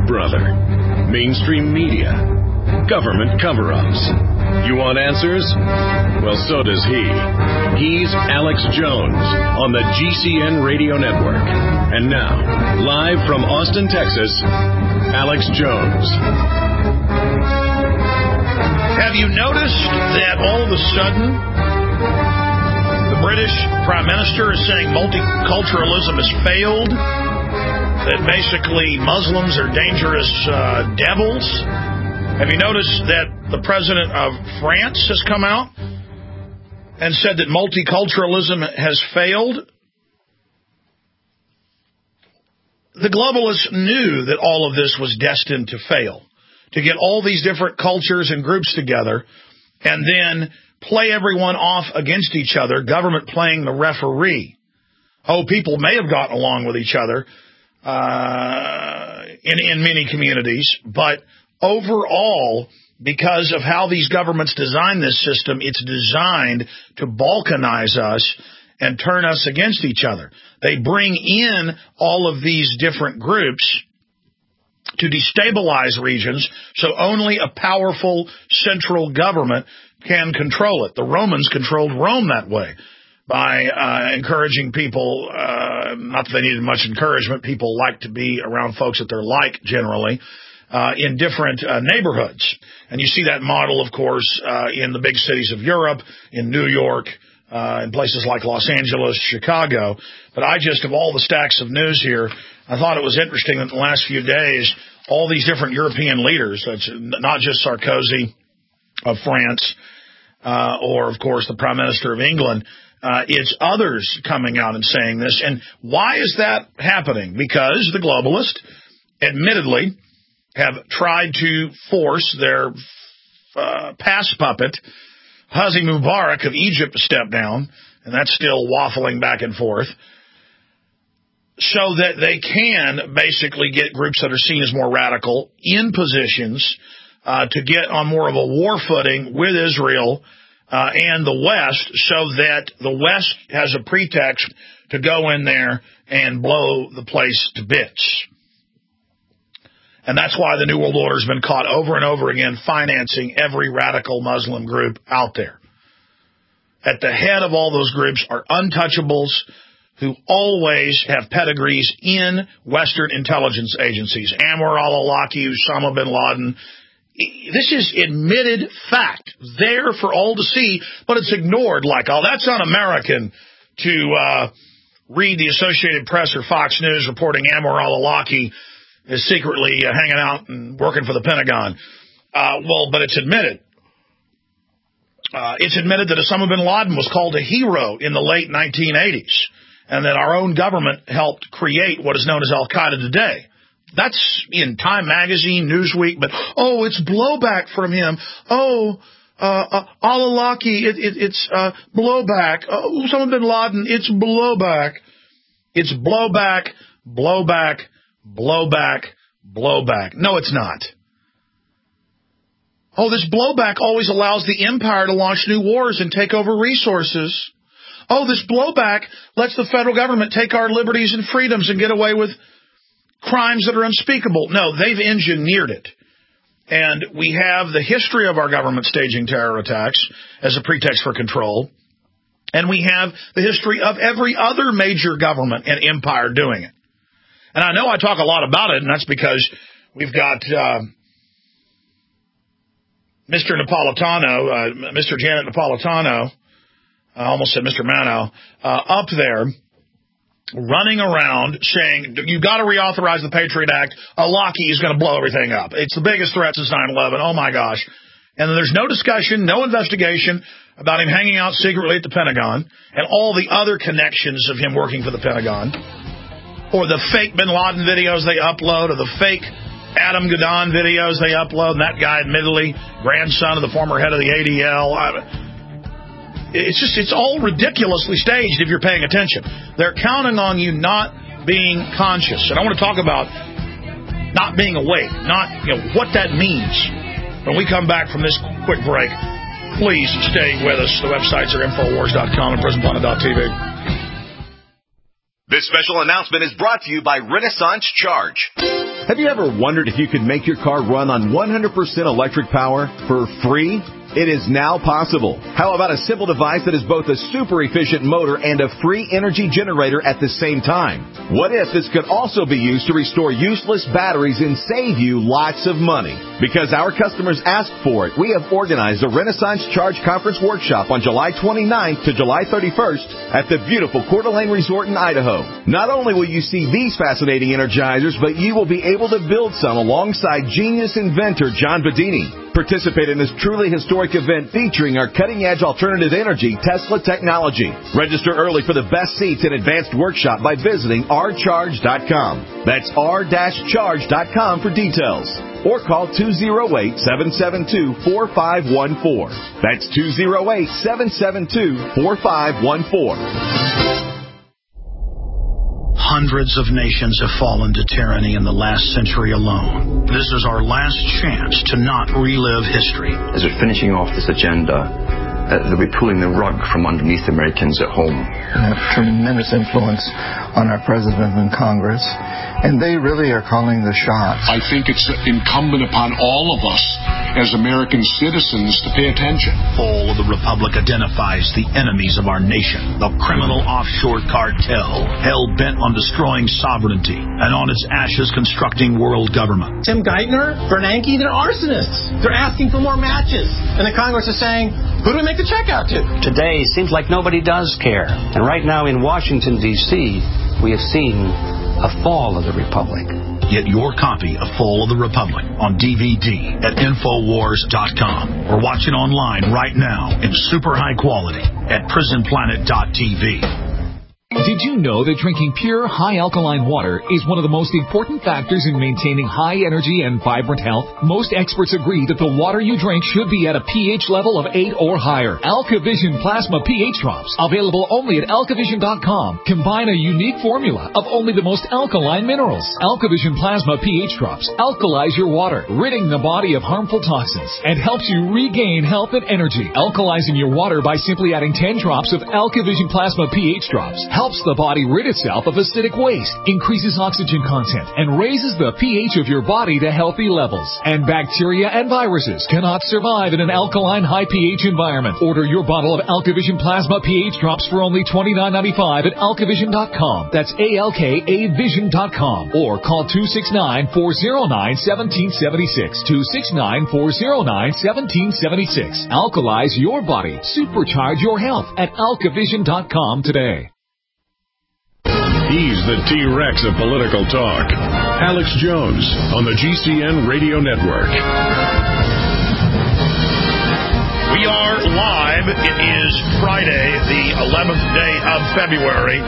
brother. Mainstream media. Government cover-ups. You want answers? Well, so does he. He's Alex Jones on the GCN Radio Network. And now, live from Austin, Texas, Alex Jones. Have you noticed that all of a sudden the British Prime Minister is saying multiculturalism has failed? That basically Muslims are dangerous devils? Have you noticed that the president of France has come out and said that multiculturalism has failed? The globalists knew that all of this was destined to fail, to get all these different cultures and groups together and then play everyone off against each other, government playing the referee. Oh, people may have gotten along with each other in many communities, but overall, because of how these governments design this system, it's designed to balkanize us and turn us against each other. They bring in all of these different groups to destabilize regions so only a powerful central government can control it. The Romans controlled Rome that way by encouraging people, not that they needed much encouragement, people like to be around folks that they're like generally, in different neighborhoods. And you see that model, of course, in the big cities of Europe, in New York, in places like Los Angeles, Chicago. But of all the stacks of news here, I thought it was interesting that in the last few days, all these different European leaders, that's not just Sarkozy of France, or, of course, the Prime Minister of England, it's others coming out and saying this. And why is that happening? Because the globalists, admittedly, have tried to force their pass puppet, Hosni Mubarak of Egypt, to step down, and that's still waffling back and forth, so that they can basically get groups that are seen as more radical in positions to get on more of a war footing with Israel and the West, so that the West has a pretext to go in there and blow the place to bits. And that's why the New World Order has been caught over and over again financing every radical Muslim group out there. At the head of all those groups are untouchables who always have pedigrees in Western intelligence agencies. Anwar al-Awlaki, Osama bin Laden. This is admitted fact, there for all to see, but it's ignored like, oh, that's un-American to read the Associated Press or Fox News reporting Anwar al-Awlaki is secretly hanging out and working for the Pentagon. But it's admitted. It's admitted that Osama bin Laden was called a hero in the late 1980s, and that our own government helped create what is known as Al-Qaeda today. That's in Time Magazine, Newsweek, but, it's blowback from him. Al-Awlaki, it's blowback. Osama bin Laden, it's blowback. It's blowback, blowback, blowback, blowback. No, it's not. This blowback always allows the empire to launch new wars and take over resources. This blowback lets the federal government take our liberties and freedoms and get away with crimes that are unspeakable. No, they've engineered it. And we have the history of our government staging terror attacks as a pretext for control. And we have the history of every other major government and empire doing it. And I know I talk a lot about it, and that's because we've got Mr. Napolitano, Mr. Janet Napolitano, I almost said Mr. Mano, up there running around saying, you've got to reauthorize the Patriot Act. Awlaki is going to blow everything up. It's the biggest threat since 9/11. Oh, my gosh. And there's no discussion, no investigation about him hanging out secretly at the Pentagon and all the other connections of him working for the Pentagon, or the fake bin Laden videos they upload, or the fake Adam Gadon videos they upload, and that guy, admittedly, grandson of the former head of the ADL. It's all ridiculously staged if you're paying attention. They're counting on you not being conscious. And I want to talk about not being awake, what that means. When we come back from this quick break, please stay with us. The websites are Infowars.com and PrisonPlanet.tv. This special announcement is brought to you by Renaissance Charge. Have you ever wondered if you could make your car run on 100% electric power for free? It is now possible. How about a simple device that is both a super efficient motor and a free energy generator at the same time? What if this could also be used to restore useless batteries and save you lots of money? Because our customers asked for it, we have organized a Renaissance Charge Conference workshop on July 29th to July 31st at the beautiful Coeur d'Alene Resort in Idaho. Not only will you see these fascinating energizers, but you will be able to build some alongside genius inventor John Bedini. Participate in this truly historic event featuring our cutting-edge alternative energy Tesla technology. Register early for the best seats and advanced workshop by visiting rcharge.com. That's r-charge.com for details. Or call 208-772-4514. That's 208-772-4514. Hundreds of nations have fallen to tyranny in the last century alone. This is our last chance to not relive history. As we're finishing off this agenda, they'll be pulling the rug from underneath Americans at home. They have tremendous influence on our president and Congress, and they really are calling the shots. I think it's incumbent upon all of us as American citizens to pay attention. Fall of the Republic identifies the enemies of our nation, the criminal offshore cartel, hell-bent on destroying sovereignty, and on its ashes constructing world government. Tim Geithner, Bernanke, they're arsonists. They're asking for more matches. And the Congress is saying, who do we make the check out to? Today seems like nobody does care. And right now in Washington, D.C., we have seen a fall of the Republic. Get your copy of Fall of the Republic on DVD at Infowars.com or watch it online right now in super high quality at PrisonPlanet.tv. Did you know that drinking pure, high-alkaline water is one of the most important factors in maintaining high energy and vibrant health? Most experts agree that the water you drink should be at a pH level of 8 or higher. AlkaVision Plasma pH Drops, available only at alkavision.com, combine a unique formula of only the most alkaline minerals. AlkaVision Plasma pH Drops alkalize your water, ridding the body of harmful toxins, and helps you regain health and energy. Alkalizing your water by simply adding 10 drops of AlkaVision Plasma pH Drops helps the body rid itself of acidic waste, increases oxygen content, and raises the pH of your body to healthy levels. And bacteria and viruses cannot survive in an alkaline high pH environment. Order your bottle of AlkaVision Plasma pH Drops for only $29.95 at alkavision.com. That's ALKAvision.com. Or call 269-409-1776. 269-409-1776. Alkalize your body. Supercharge your health at alkavision.com today. He's the T-Rex of political talk. Alex Jones on the GCN Radio Network. We are live. It is Friday, the 11th day of February,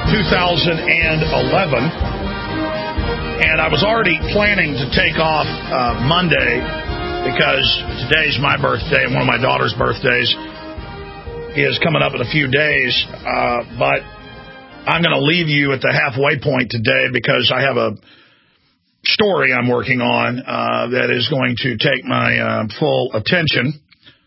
2011. And I was already planning to take off Monday because today's my birthday and one of my daughter's birthdays is coming up in a few days. But I'm going to leave you at the halfway point today because I have a story I'm working on that is going to take my full attention.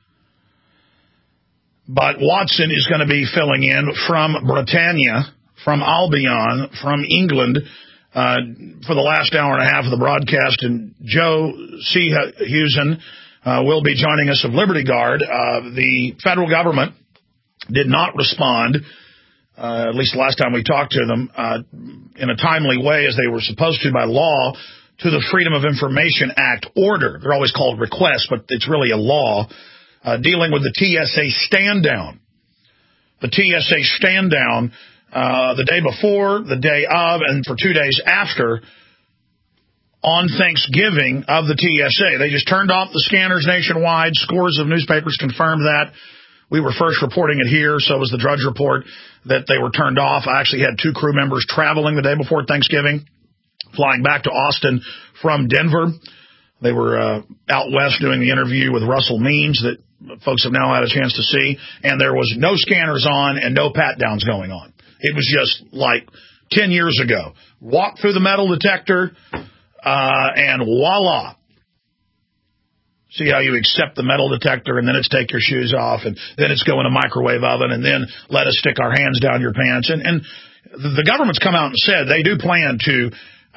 But Watson is going to be filling in from Britannia, from Albion, from England for the last hour and a half of the broadcast. And Joe Seahusen will be joining us of Liberty Guard. The federal government did not respond, at least the last time we talked to them, in a timely way as they were supposed to by law, to the Freedom of Information Act order. They're always called requests, but it's really a law dealing with the TSA stand-down. The TSA stand-down the day before, the day of, and for 2 days after, on Thanksgiving of the TSA. They just turned off the scanners nationwide. Scores of newspapers confirmed that. We were first reporting it here, so was the Drudge Report, that they were turned off. I actually had 2 crew members traveling the day before Thanksgiving, flying back to Austin from Denver. They were out west doing the interview with Russell Means that folks have now had a chance to see, and there was no scanners on and no pat-downs going on. It was just like 10 years ago. Walk through the metal detector, and voila. See how you accept the metal detector, and then it's take your shoes off, and then it's go in a microwave oven, and then let us stick our hands down your pants. And the government's come out and said they do plan to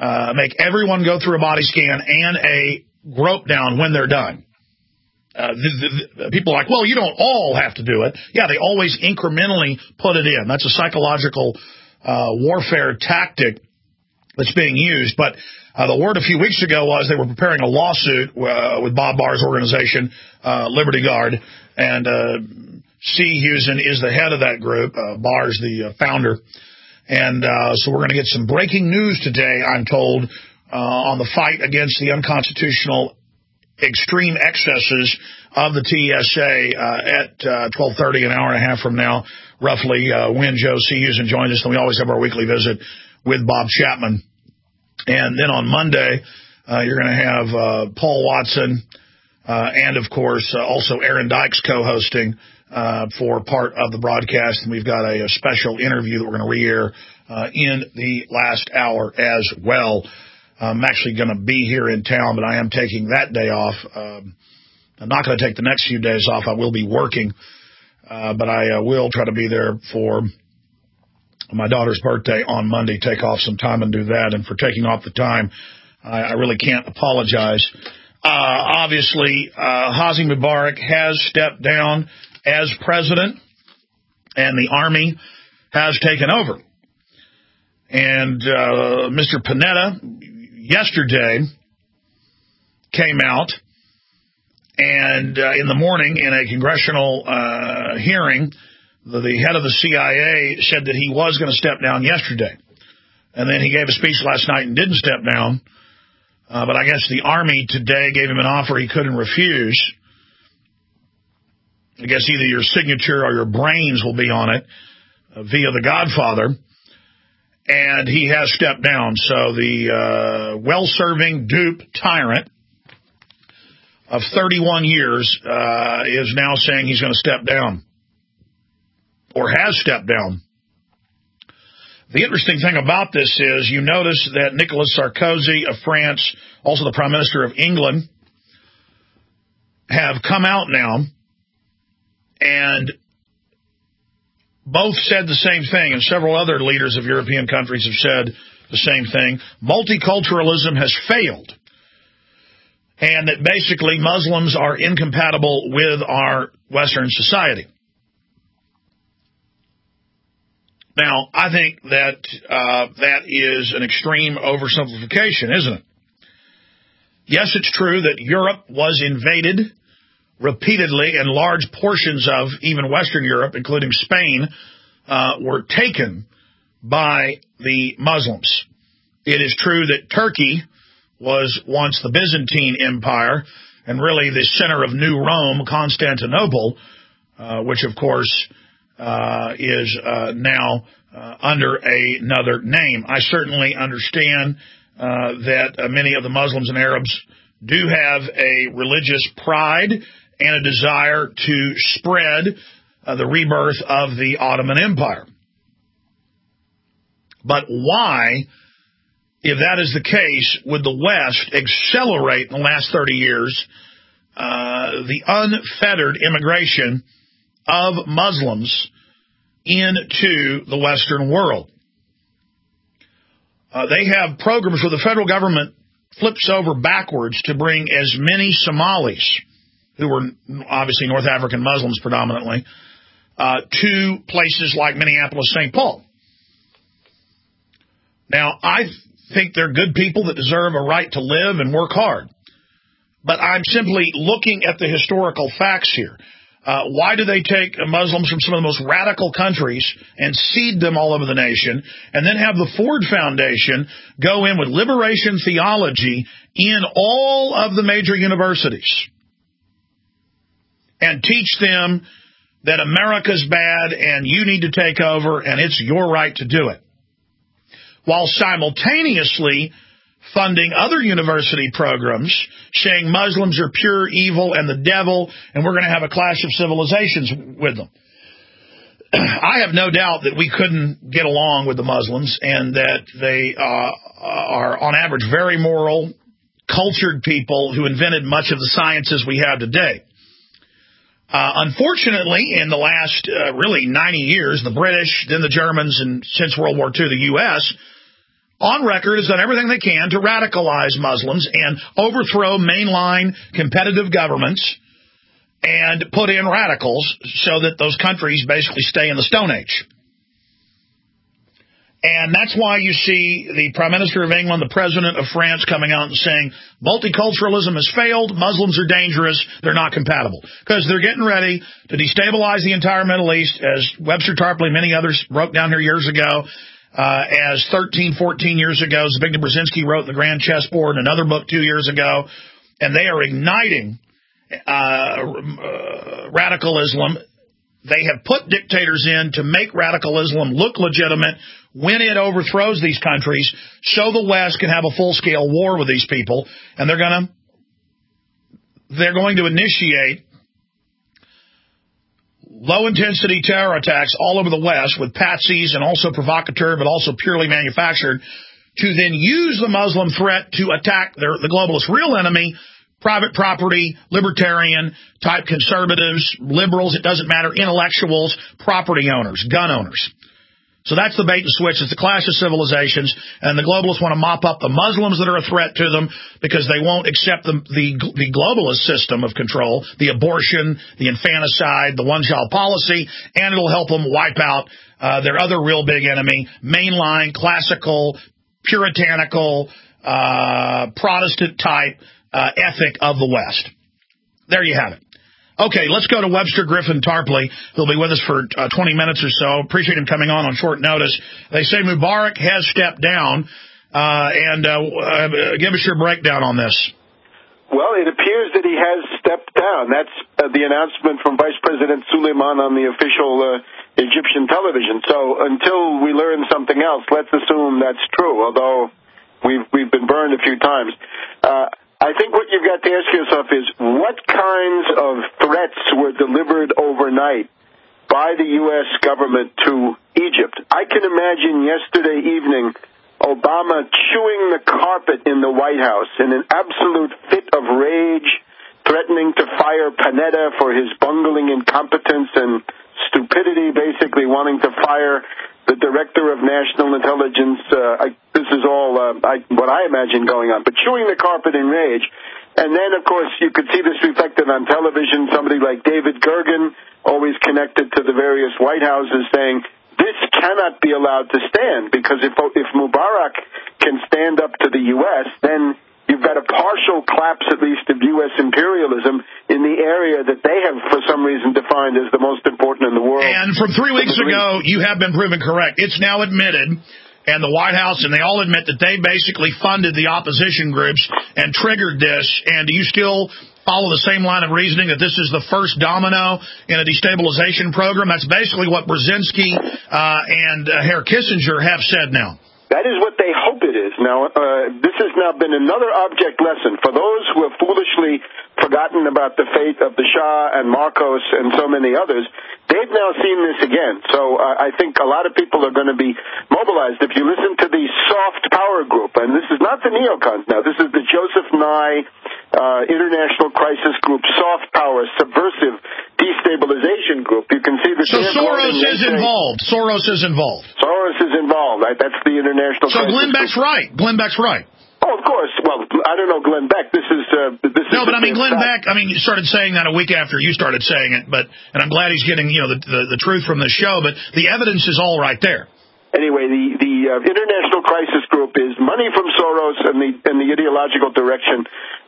make everyone go through a body scan and a grope down when they're done. People are like, well, you don't all have to do it. Yeah, they always incrementally put it in. That's a psychological warfare tactic that's being used. But the word a few weeks ago was they were preparing a lawsuit with Bob Barr's organization, Liberty Guard, and C. Hewson is the head of that group. Barr's the founder. And so we're going to get some breaking news today, I'm told, on the fight against the unconstitutional extreme excesses of the TSA at 12:30, an hour and a half from now, roughly, when Joe C. Hewson joins us. And we always have our weekly visit with Bob Chapman. And then on Monday, you're going to have Paul Watson and, of course, also Aaron Dykes co-hosting for part of the broadcast. And we've got a special interview that we're going to re-air in the last hour as well. I'm actually going to be here in town, but I am taking that day off. I'm not going to take the next few days off. I will be working, but I will try to be there for my daughter's birthday on Monday, take off some time and do that. And for taking off the time, I really can't apologize. Obviously, Hosni Mubarak has stepped down as president, and the army has taken over. And Mr. Panetta yesterday came out, and in the morning in a congressional hearing, the head of the CIA said that he was going to step down yesterday. And then he gave a speech last night and didn't step down. But I guess the Army today gave him an offer he couldn't refuse. I guess either your signature or your brains will be on it via the Godfather. And he has stepped down. So the well-serving dupe tyrant of 31 years is now saying he's going to step down, or has stepped down. The interesting thing about this is you notice that Nicolas Sarkozy of France, also the Prime Minister of England, have come out now and both said the same thing, and several other leaders of European countries have said the same thing. Multiculturalism has failed, and that basically Muslims are incompatible with our Western society. Now, I think that that is an extreme oversimplification, isn't it? Yes, it's true that Europe was invaded repeatedly, and large portions of even Western Europe, including Spain, were taken by the Muslims. It is true that Turkey was once the Byzantine Empire, and really the center of New Rome, Constantinople, which, of course, is now under another name. I certainly understand that many of the Muslims and Arabs do have a religious pride and a desire to spread the rebirth of the Ottoman Empire. But why, if that is the case, would the West accelerate in the last 30 years the unfettered immigration of Muslims into the Western world? They have programs where the federal government flips over backwards to bring as many Somalis, who were obviously North African Muslims predominantly, to places like Minneapolis, St. Paul. Now, I think they're good people that deserve a right to live and work hard. But I'm simply looking at the historical facts here. Why do they take Muslims from some of the most radical countries and seed them all over the nation, and then have the Ford Foundation go in with liberation theology in all of the major universities and teach them that America's bad and you need to take over and it's your right to do it, while simultaneously funding other university programs saying Muslims are pure evil and the devil and we're going to have a clash of civilizations with them? I have no doubt that we couldn't get along with the Muslims, and that they are on average very moral, cultured people who invented much of the sciences we have today. Unfortunately, in the last really 90 years, the British, then the Germans, and since World War II, the U.S., on record, has done everything they can to radicalize Muslims and overthrow mainline competitive governments and put in radicals so that those countries basically stay in the Stone Age. And that's why you see the Prime Minister of England, the President of France coming out and saying multiculturalism has failed, Muslims are dangerous, they're not compatible. Because they're getting ready to destabilize the entire Middle East, as Webster Tarpley and many others broke down here years ago, as 13, 14 years ago, Zbigniew Brzezinski wrote The Grand Chessboard, another book 2 years ago, and they are igniting radical Islam. They have put dictators in to make radical Islam look legitimate when it overthrows these countries, so the West can have a full-scale war with these people, and they're going to initiate low-intensity terror attacks all over the West with patsies and also provocateur, but also purely manufactured, to then use the Muslim threat to attack the globalist real enemy, private property, libertarian-type conservatives, liberals, it doesn't matter, intellectuals, property owners, gun owners. So that's the bait and switch. It's the clash of civilizations, and the globalists want to mop up the Muslims that are a threat to them because they won't accept the globalist system of control, the abortion, the infanticide, the one-child policy, and it'll help them wipe out their other real big enemy, mainline, classical, puritanical, Protestant-type ethic of the West. There you have it. Okay, let's go to Webster Griffin Tarpley. He'll be with us for 20 minutes or so. Appreciate him coming on short notice. They say Mubarak has stepped down, and give us your breakdown on this. Well, it appears that he has stepped down. That's the announcement from Vice President Suleiman on the official Egyptian television. So until we learn something else, let's assume that's true, although we've been burned a few times. I think what you've got to ask yourself is, what kinds of threats were delivered overnight by the U.S. government to Egypt? I can imagine yesterday evening Obama chewing the carpet in the White House in an absolute fit of rage, threatening to fire Panetta for his bungling incompetence and stupidity, basically wanting to fire the Director of National Intelligence. This is all what I imagine going on. But chewing the carpet in rage. And then, of course, you could see this reflected on television. Somebody like David Gergen, always connected to the various White Houses, saying, this cannot be allowed to stand, because if Mubarak can stand up to the U.S., then you've got a partial collapse, at least, of U.S. imperialism in the area that they have, for some reason, defined as the most important in the world. And from 3 weeks ago, you have been proven correct. It's now admitted, and the White House, and they all admit that they basically funded the opposition groups and triggered this. And do you still follow the same line of reasoning that this is the first domino in a destabilization program? That's basically what Brzezinski and Herr Kissinger have said now. That is what they hope it is. Now, this has now been another object lesson for those who have foolishly forgotten about the fate of the Shah and Marcos and so many others. They've now seen this again. So I think a lot of people are going to be mobilized. If you listen to the Soft Power Group, and this is not the neocons now, this is the Joseph Nye International Crisis Group, Soft Power, Subversive Destabilization Group. You can see that. So Soros is involved. Soros is involved. Soros is involved. Right? That's the International So Crisis Glenn Beck's Group. right. Glenn Beck's right. Oh, of course. Well, I don't know Glenn Beck. This is no, but I mean Glenn Beck. I mean, you started saying that a week after you started saying it, and I'm glad he's getting the truth from the show. But the evidence is all right there. Anyway, the International Crisis Group is money from Soros and the ideological direction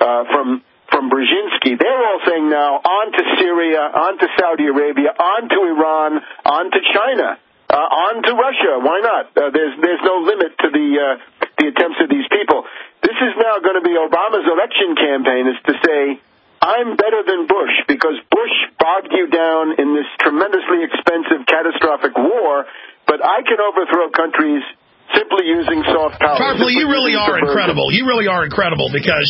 from Brzezinski. They're all saying now on to Syria, on to Saudi Arabia, on to Iran, on to China, on to Russia. Why not? There's no limit to the attempts of these people. This is now going to be Obama's election campaign, is to say, I'm better than Bush, because Bush bogged you down in this tremendously expensive, catastrophic war, but I can overthrow countries simply using soft power. Tarpley, you really are incredible. You really are incredible, because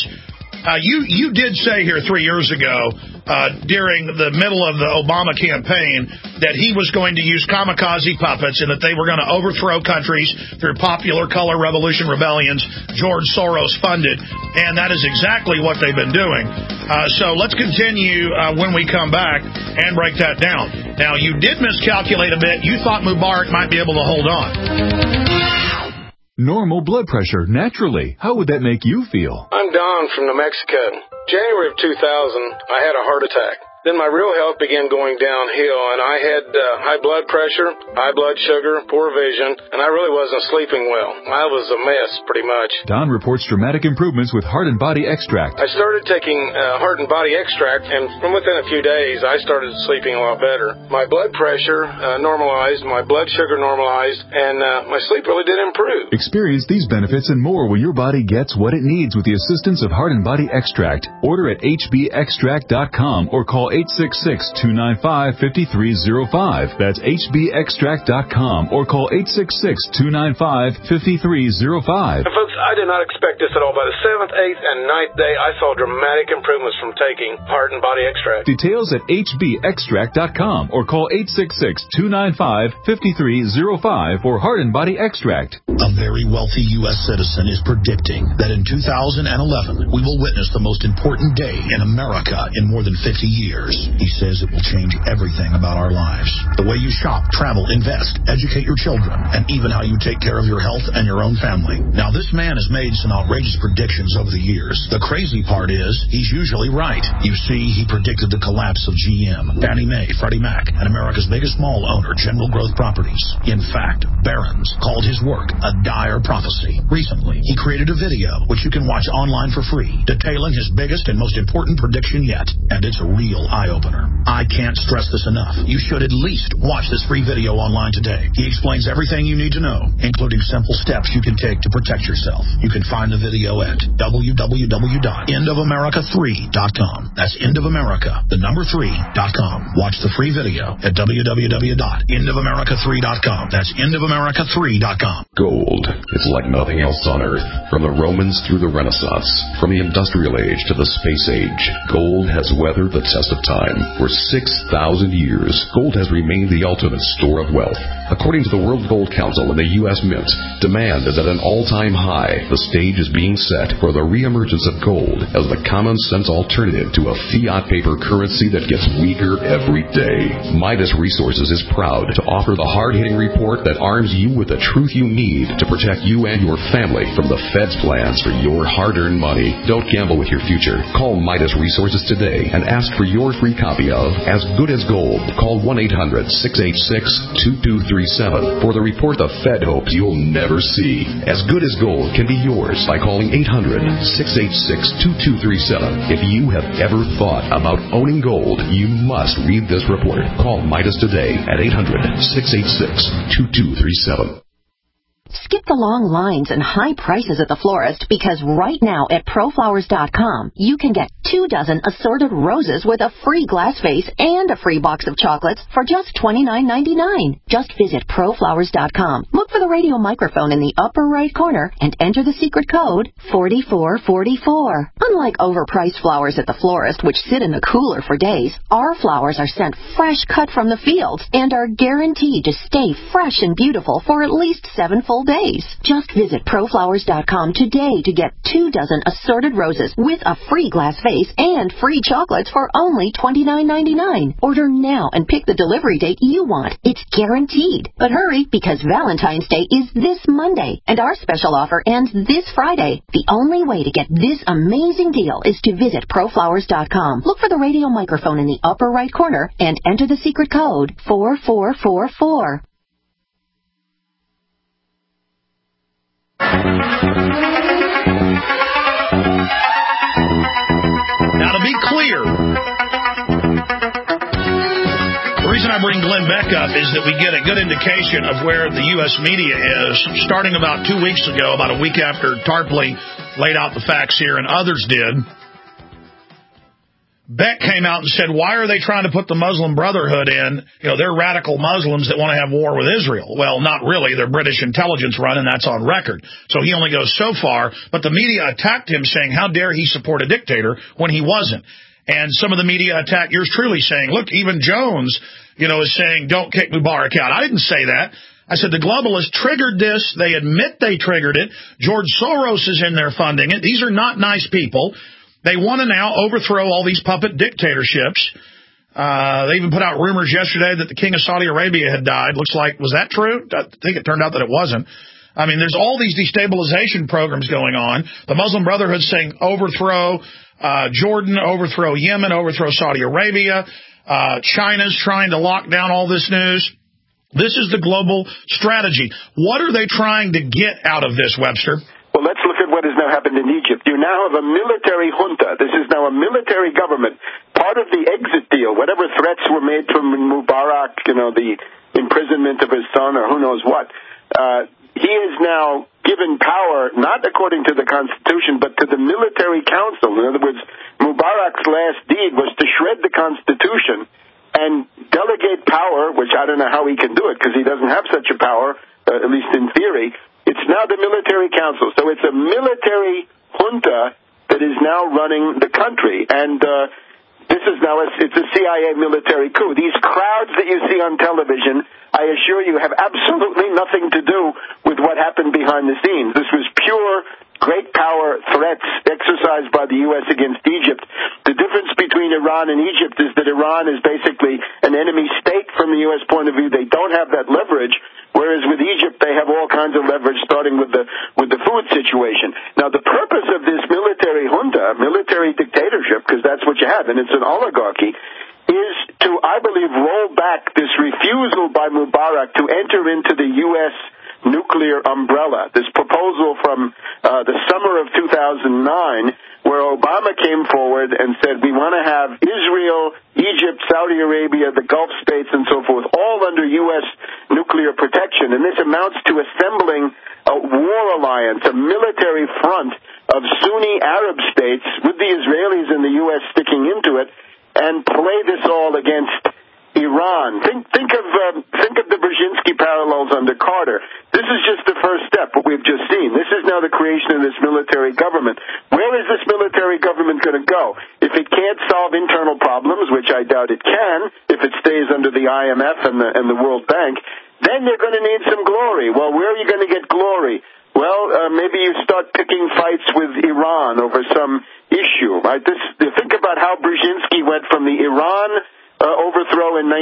you did say here 3 years ago, during the middle of the Obama campaign, that he was going to use kamikaze puppets and that they were going to overthrow countries through popular color revolution rebellions George Soros funded, and that is exactly what they've been doing. So let's continue when we come back and break that down. Now, you did miscalculate a bit. You thought Mubarak might be able to hold on. normal blood pressure naturally. How would that make you feel? I'm Don from New Mexico. January of 2000, I had a heart attack. Then my real health began going downhill, and I had high blood pressure, high blood sugar, poor vision, and I really wasn't sleeping well. I was a mess, pretty much. Don reports dramatic improvements with Heart and Body Extract. I started taking Heart and Body Extract, and from within a few days, I started sleeping a lot better. My blood pressure normalized, my blood sugar normalized, and my sleep really did improve. Experience these benefits and more when your body gets what it needs with the assistance of Heart and Body Extract. Order at hbextract.com or call 866-295-5305. That's hbextract.com or call 866-295-5305. And folks, I did not expect this at all. By the 7th, 8th, and 9th day, I saw dramatic improvements from taking Heart and Body Extract. Details at hbextract.com or call 866-295-5305 for Heart and Body Extract. A very wealthy U.S. citizen is predicting that in 2011, we will witness the most important day in America in more than 50 years. He says it will change everything about our lives. The way you shop, travel, invest, educate your children, and even how you take care of your health and your own family. Now, this man has made some outrageous predictions over the years. The crazy part is, he's usually right. You see, he predicted the collapse of GM, Fannie Mae, Freddie Mac, and America's biggest mall owner, General Growth Properties. In fact, Barron's called his work a dire prophecy. Recently, he created a video, which you can watch online for free, detailing his biggest and most important prediction yet. And it's a real eye-opener. I can't stress this enough. You should at least watch this free video online today. He explains everything you need to know, including simple steps you can take to protect yourself. You can find the video at www.endofamerica3.com. That's endofamerica, the number 3.com. Watch the free video at www.endofamerica3.com. That's endofamerica3.com. Gold is like nothing else on Earth. From the Romans through the Renaissance, from the Industrial Age to the Space Age, gold has weathered the test of time. For 6,000 years, gold has remained the ultimate store of wealth. According to the World Gold Council and the U.S. Mint, demand is at an all-time high. The stage is being set for the reemergence of gold as the common-sense alternative to a fiat paper currency that gets weaker every day. Midas Resources is proud to offer the hard-hitting report that arms you with the truth you need to protect you and your family from the Fed's plans for your hard-earned money. Don't gamble with your future. Call Midas Resources today and ask for your free copy of As Good as Gold. Call 1-800-686-2237 for the report the Fed hopes you'll never see. As Good as Gold can be yours by calling 800-686-2237. If you have ever thought about owning gold, you must read this report. Call Midas today at 800-686-2237. Skip the long lines and high prices at the florist, because right now at ProFlowers.com, you can get 2 dozen assorted roses with a free glass vase and a free box of chocolates for just $29.99. Just visit ProFlowers.com. Look for the radio microphone in the upper right corner and enter the secret code 4444. Unlike overpriced flowers at the florist, which sit in the cooler for days, our flowers are sent fresh cut from the fields and are guaranteed to stay fresh and beautiful for at least 7 full days. Just visit ProFlowers.com today to get 2 dozen assorted roses with a free glass vase and free chocolates for only $29.99. Order now and pick the delivery date you want. It's guaranteed. But hurry, because Valentine's Day is this Monday, and our special offer ends this Friday. The only way to get this amazing deal is to visit ProFlowers.com. Look for the radio microphone in the upper right corner and enter the secret code 4444. Now, to be clear, the reason I bring Glenn Beck up is that we get a good indication of where the U.S. media is, starting about 2 weeks ago, about a week after Tarpley laid out the facts here and others did. Beck came out and said, why are they trying to put the Muslim Brotherhood in? You know, they're radical Muslims that want to have war with Israel. Well, not really. They're British intelligence run, and that's on record. So he only goes so far. But the media attacked him, saying, how dare he support a dictator when he wasn't? And some of the media attacked yours truly, saying, look, even Jones, you know, is saying, don't kick Mubarak out. I didn't say that. I said the globalists triggered this. They admit they triggered it. George Soros is in there funding it. These are not nice people. They want to now overthrow all these puppet dictatorships. They even put out rumors yesterday that the king of Saudi Arabia had died. Looks like, was that true? I think it turned out that it wasn't. I mean, there's all these destabilization programs going on. The Muslim Brotherhood saying overthrow Jordan, overthrow Yemen, overthrow Saudi Arabia. China's trying to lock down all this news. This is the global strategy. What are they trying to get out of this, Webster? Well, let's look at what has now happened in Egypt. You now have a military junta. This is now a military government. Part of the exit deal, whatever threats were made from Mubarak, the imprisonment of his son or who knows what, he is now given power, not according to the Constitution, but to the military council. In other words, Mubarak's last deed was to shred the Constitution and delegate power, which I don't know how he can do it because he doesn't have such a power, at least in theory. It's now the military council. So it's a military junta that is now running the country. And this is now it's a CIA military coup. These crowds that you see on television, I assure you, have absolutely nothing to do with what happened behind the scenes. This was pure great power threats exercised by the U.S. against Egypt. The difference between Iran and Egypt is that Iran is basically an enemy state from the U.S. point of view. They don't have that leverage, whereas with Egypt they have all kinds of leverage, starting with the food situation. Now, the purpose of this military junta, military dictatorship, because that's what you have, and it's an oligarchy, is to, I believe, roll back this refusal by Mubarak to enter into the U.S. nuclear umbrella. This proposal from the summer of 2009, where Obama came forward and said, we want to have Israel, Egypt, Saudi Arabia, the Gulf states, and so forth, all under U.S. nuclear protection. And this amounts to assembling a war alliance, a military front of Sunni Arab states with the Israelis and the U.S. sticking into it, and play this all against Iran. Think of the Brzezinski parallels under Carter. This is just the first step, what we've just seen. This is now the creation of this military government. Where is this military government going to go? If it can't solve internal problems, which I doubt it can, if it stays under the IMF and the World Bank, then they're going to need some glory. Well, where are you going to get glory? Well, maybe you start picking fights with Iran over some issue, right? Think about how Brzezinski went from the Iran overthrow in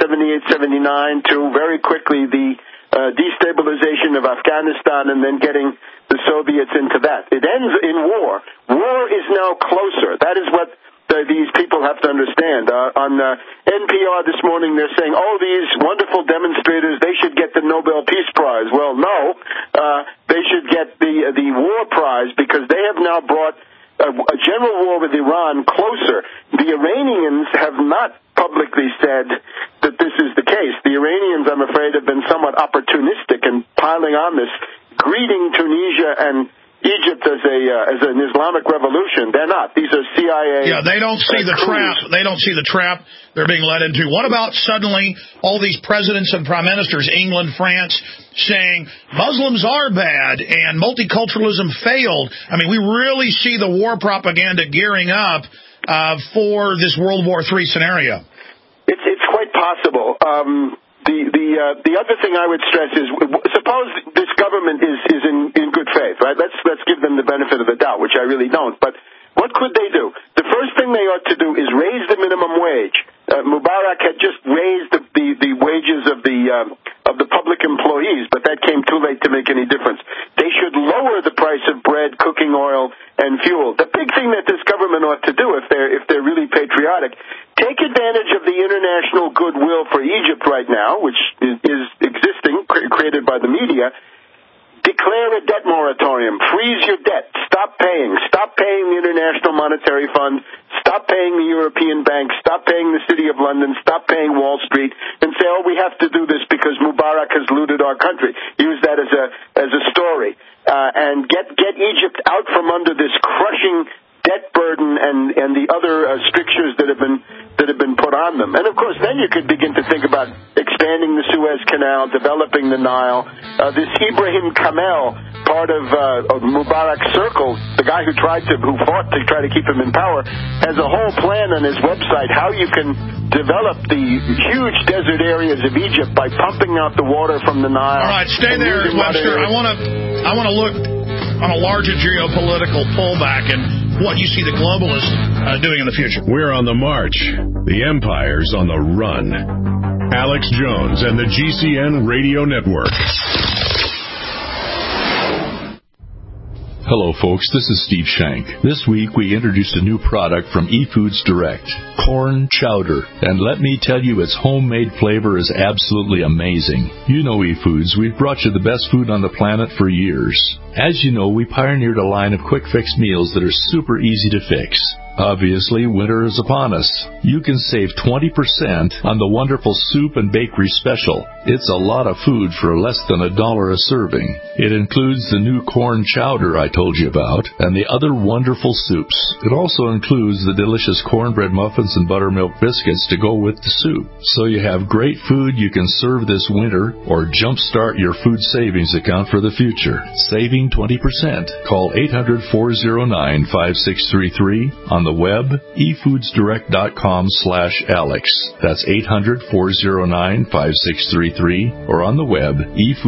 1978-79 to very quickly the destabilization of Afghanistan and then getting the Soviets into that. It ends in war. War is now closer. That is what these people have to understand. On NPR this morning, they're saying, these wonderful demonstrators, they should get the Nobel Peace Prize. Well, no. They should get the War Prize because they have now brought a general war with Iran closer. The Iranians have not publicly said that this is the case. The Iranians, I'm afraid, have been somewhat opportunistic in piling on this, greeting Tunisia and Egypt as an Islamic revolution. They're not. These are CIA. Yeah, they don't see the trap. They don't see the trap they're being led into. What about suddenly all these presidents and prime ministers, England, France, saying Muslims are bad and multiculturalism failed? I mean, we really see the war propaganda gearing up for this World War III scenario. It's quite possible. The other thing I would stress is, suppose this government is in good faith, right? Let's give them the benefit of the doubt, which I really don't. But what could they do? The first thing they ought to do is raise the minimum wage. Mubarak had just raised the wages of the public employees, but that came too late to make any difference. They should lower the price of bread, cooking oil, and fuel. The big thing that this government ought to do, if they're really patriotic, take advantage of the international goodwill for Egypt right now, which is existing, created by the media. Declare a debt moratorium. Freeze your debt. Stop paying. Stop paying the International Monetary Fund. Stop paying the European Bank. Stop paying the City of London. Stop paying Wall Street. And say, we have to do this because Mubarak has looted our country. Use that as a story. And get Egypt out from under this crushing debt burden and the other strictures that have been put on them. And of course, then you could begin to think about expanding the Suez Canal, developing the Nile. This Ibrahim Kamel, part of Mubarak's circle, the guy who fought to try to keep him in power, has a whole plan on his website how you can develop the huge desert areas of Egypt by pumping out the water from the Nile. All right, stay there, Webster. I want to look on a larger geopolitical pullback and what you see the globalists doing in the future. We're on the march. The empire's on the run. Alex Jones and the GCN Radio Network. Hello, folks. This is Steve Shank. This week, we introduced a new product from eFoods Direct, corn chowder. And let me tell you, its homemade flavor is absolutely amazing. You know eFoods. We've brought you the best food on the planet for years. As you know, we pioneered a line of quick-fix meals that are super easy to fix. Obviously, winter is upon us. You can save 20% on the wonderful soup and bakery special. It's a lot of food for less than $1 a serving. It includes the new corn chowder I told you about and the other wonderful soups. It also includes the delicious cornbread muffins and buttermilk biscuits to go with the soup. So you have great food you can serve this winter or jumpstart your food savings account for the future. Saving 20%. Call 800-409-5633 on the web, efoodsdirect.com/Alex. That's 800-409-5633 or on the web,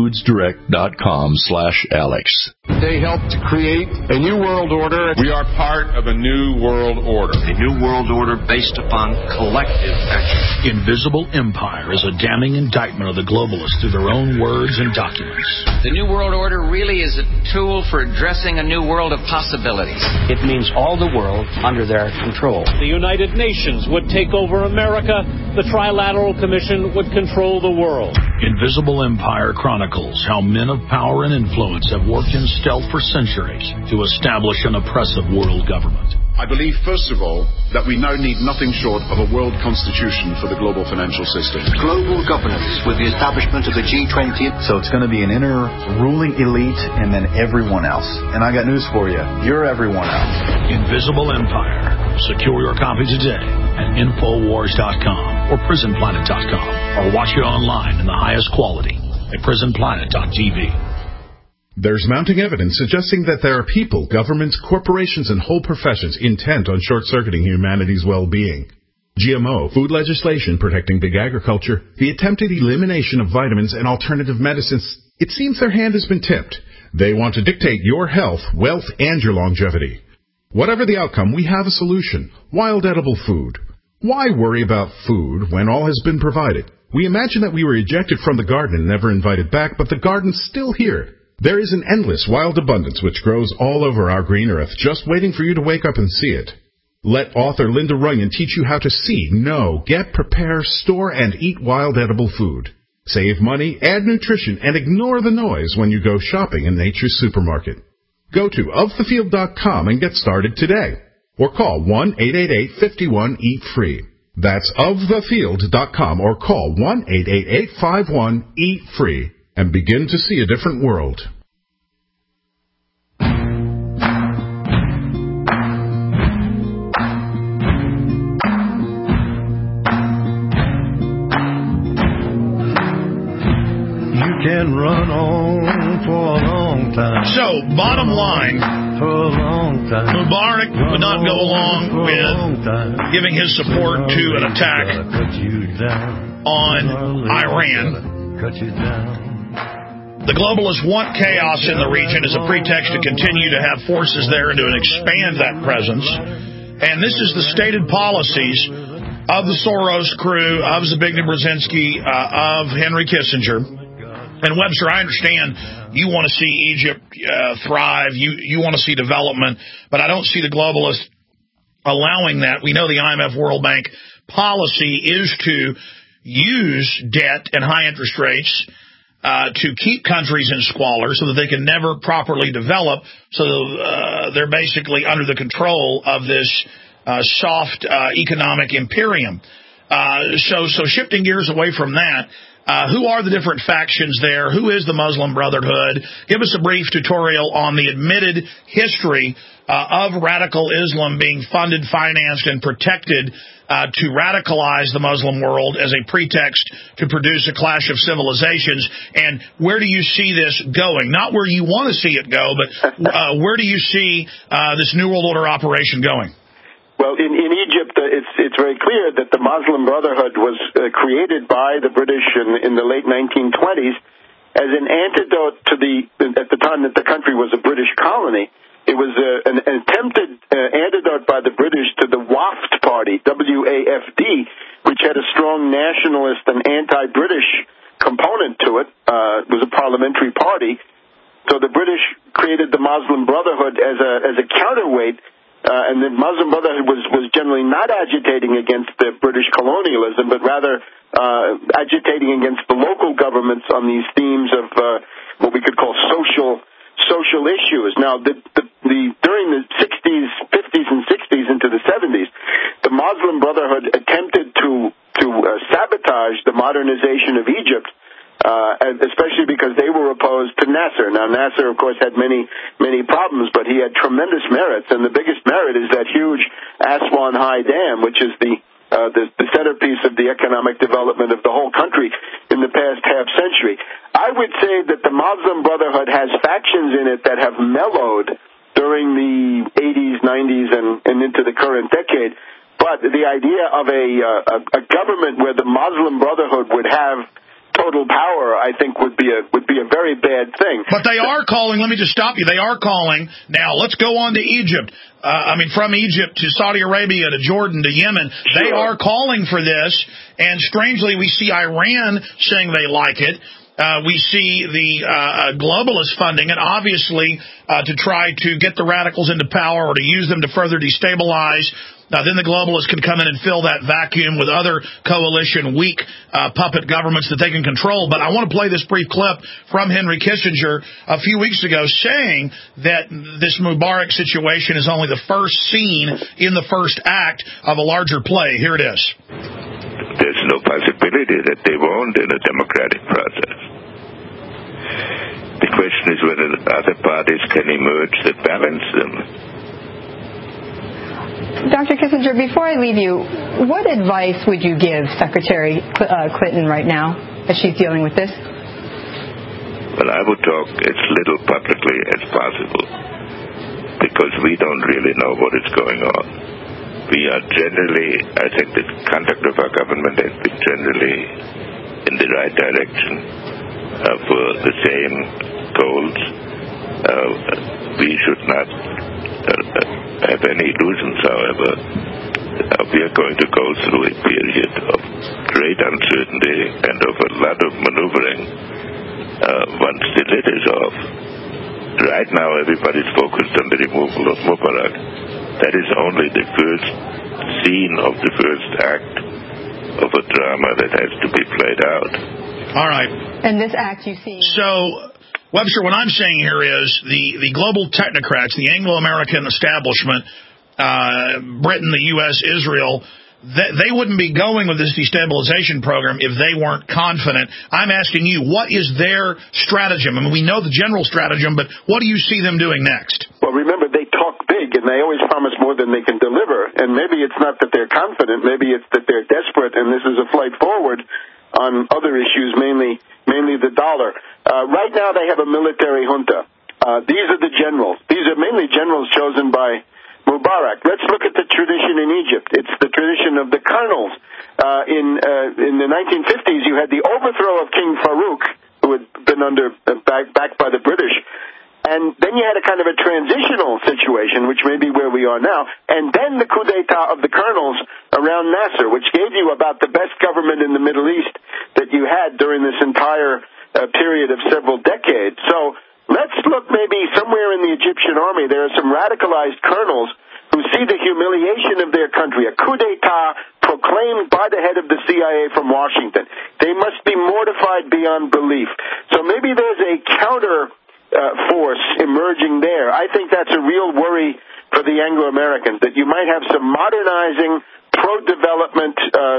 efoodsdirect.com/Alex. They helped to create a new world order. We are part of a new world order. A new world order based upon collective action. Invisible Empire is a damning indictment of the globalists through their own words and documents. The new world order really is a tool for addressing a new world of possibilities. It means all the world under their control. The United Nations would take over America. The Trilateral Commission would control the world. Invisible Empire chronicles how men of power and influence have worked in stealth for centuries to establish an oppressive world government. I believe, first of all, that we now need nothing short of a world constitution for the global financial system. Global governance with the establishment of the G20. So it's going to be an inner ruling elite and then everyone else. And I got news for you. You're everyone else. Invisible Empire. Secure your copy today at Infowars.com or PrisonPlanet.com or watch it online in the highest quality at PrisonPlanet.tv. There's mounting evidence suggesting that there are people, governments, corporations, and whole professions intent on short-circuiting humanity's well-being. GMO, food legislation protecting big agriculture, the attempted elimination of vitamins and alternative medicines. It seems their hand has been tipped. They want to dictate your health, wealth, and your longevity. Whatever the outcome, we have a solution. Wild edible food. Why worry about food when all has been provided? We imagine that we were ejected from the garden and never invited back, but the garden's still here. There is an endless wild abundance which grows all over our green earth, just waiting for you to wake up and see it. Let author Linda Runyon teach you how to see, know, get, prepare, store, and eat wild edible food. Save money, add nutrition, and ignore the noise when you go shopping in Nature's Supermarket. Go to ofthefield.com and get started today. Or call 1-888-51-EAT-FREE. That's ofthefield.com or call 1-888-51-EAT-FREE. And begin to see a different world. You can run on for a long time. So, bottom line, for a long time. Mubarak would not go along with giving his support to an attack on Iran. Cut you down. The globalists want chaos in the region as a pretext to continue to have forces there and to expand that presence. And this is the stated policies of the Soros crew, of Zbigniew Brzezinski, of Henry Kissinger. And Webster, I understand you want to see Egypt thrive, you want to see development, but I don't see the globalists allowing that. We know the IMF World Bank policy is to use debt and high interest rates to keep countries in squalor so that they can never properly develop, so they're basically under the control of this soft economic imperium. So shifting gears away from that, who are the different factions there? Who is the Muslim Brotherhood? Give us a brief tutorial on the admitted history of radical Islam being funded, financed, and protected to radicalize the Muslim world as a pretext to produce a clash of civilizations. And where do you see this going? Not where you want to see it go, but where do you see this New World Order operation going? Well, in Egypt, it's very clear that the Muslim Brotherhood was created by the British in the late 1920s as an antidote to at the time that the country was a British colony. It was an attempted antidote by the British to the WAFD party, WAFD, which had a strong nationalist and anti-British component to it. It was a parliamentary party. So the British created the Muslim Brotherhood as a counterweight. And the Muslim Brotherhood was generally not agitating against the British colonialism, but rather agitating against the local governments on these themes of what we could call social issues. Now, during the 60s, 50s, and 60s into the 70s, the Muslim Brotherhood attempted to sabotage the modernization of Egypt. Especially because they were opposed to Nasser. Now, Nasser, of course, had many problems, but he had tremendous merits, and the biggest merit is that huge Aswan High Dam, which is the centerpiece of the economic development of the whole country in the past half-century. I would say that the Muslim Brotherhood has factions in it that have mellowed during the 80s, 90s, and into the current decade, but the idea of a government where the Muslim Brotherhood would have total power, I think, would be a very bad thing. But they are calling, let me just stop you, they are calling, now let's go on to Egypt. From Egypt to Saudi Arabia to Jordan to Yemen, sure. They are calling for this, and strangely we see Iran saying they like it. We see the globalists funding it, obviously, to try to get the radicals into power or to use them to further destabilize. Then the globalists can come in and fill that vacuum with other coalition, weak puppet governments that they can control. But I want to play this brief clip from Henry Kissinger a few weeks ago saying that this Mubarak situation is only the first scene in the first act of a larger play. Here it is. There's no possibility that they won't in a democratic process. The question is whether other parties can emerge that balance them. Dr. Kissinger, before I leave you, what advice would you give Secretary Clinton right now as she's dealing with this? Well, I would talk as little publicly as possible because we don't really know what is going on. We are generally, I think the conduct of our government has been generally in the right direction for the same goals. We should not have any illusions, however. We are going to go through a period of great uncertainty and of a lot of maneuvering once the lid is off. Right now, everybody's focused on the removal of Mubarak. That is only the first scene of the first act of a drama that has to be played out. All right. And this act you see... So... Webster, what I'm saying here is the global technocrats, the Anglo-American establishment, Britain, the U.S., Israel, they wouldn't be going with this destabilization program if they weren't confident. I'm asking you, what is their stratagem? I mean, we know the general stratagem, but what do you see them doing next? Well, remember, they talk big, and they always promise more than they can deliver. And maybe it's not that they're confident. Maybe it's that they're desperate, and this is a flight forward on other issues, mainly the dollar. Right now, they have a military junta. These are the generals. These are mainly generals chosen by Mubarak. Let's look at the tradition in Egypt. It's the tradition of the colonels. In the 1950s, you had the overthrow of King Farouk, who had been backed by the British. And then you had a kind of a transitional situation, which may be where we are now, and then the coup d'etat of the colonels around Nasser, which gave you about the best government in the Middle East that you had during this entire period of several decades. So let's look maybe somewhere in the Egyptian army. There are some radicalized colonels who see the humiliation of their country, a coup d'etat proclaimed by the head of the CIA from Washington. They must be mortified beyond belief. So maybe there's a counter force emerging there. I think that's a real worry for the Anglo-Americans, that you might have some modernizing, pro-development,